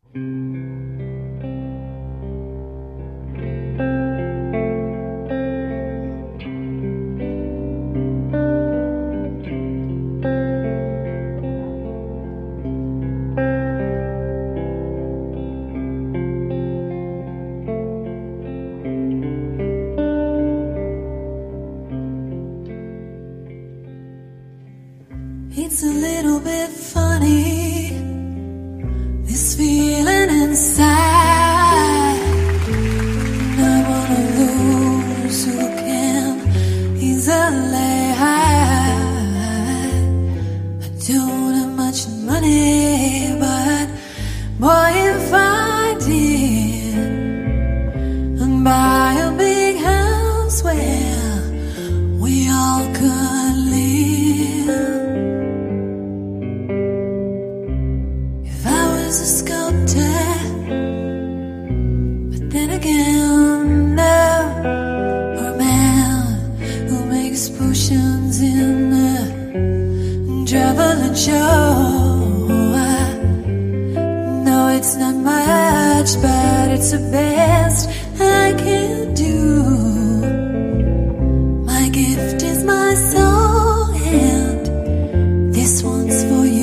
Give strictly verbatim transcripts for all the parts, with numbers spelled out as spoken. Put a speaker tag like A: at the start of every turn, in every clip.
A: It's a little bit funny, this feeling inside. I wanna lose who can easily hide. I don't have much money, but boy, if I did, I'd buy a big house where we all could live. A sculptor, but then again, no, or a man who makes potions in a traveling show. No, it's not much, but it's the best I can do. My gift is my song, and this one's for you.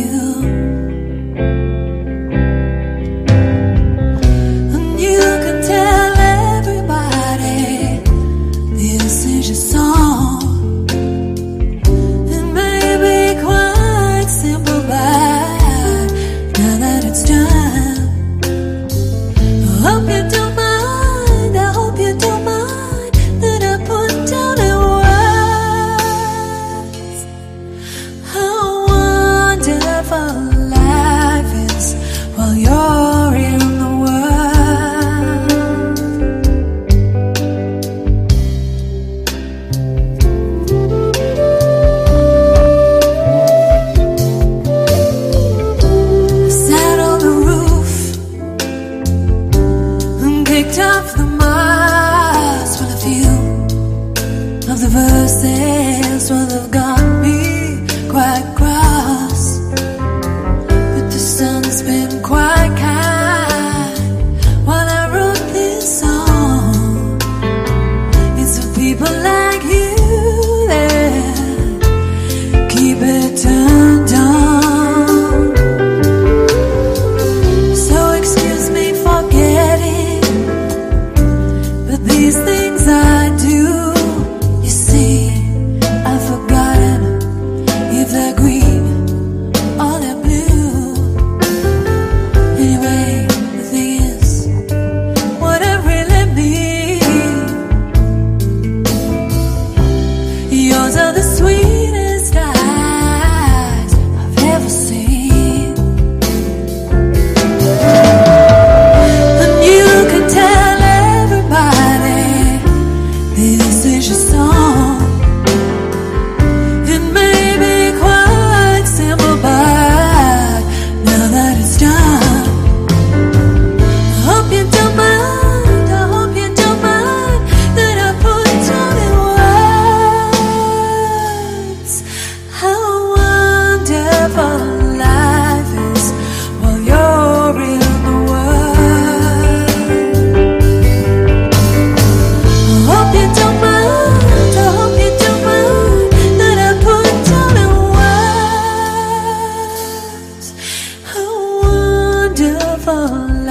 A: Picked up the miles for the few of the verses, well, they've got me quite cross. But the sun's been quite kind while I wrote this song. It's for people like you that keep it turned on. So excuse me for getting, but these things I do, you see, I've forgotten if they're green or they're blue. Anyway, the thing is, what I really mean, yours are the sweetest eyes I've ever seen. And you can tell everybody this is your song. It may be quite simple, but now that it's done, I hope you don't mind, I hope you don't mind that I put down in words how wonderful life is while you're in the world. I hope you don't mind, I hope you don't mind that I put down in words how wonderful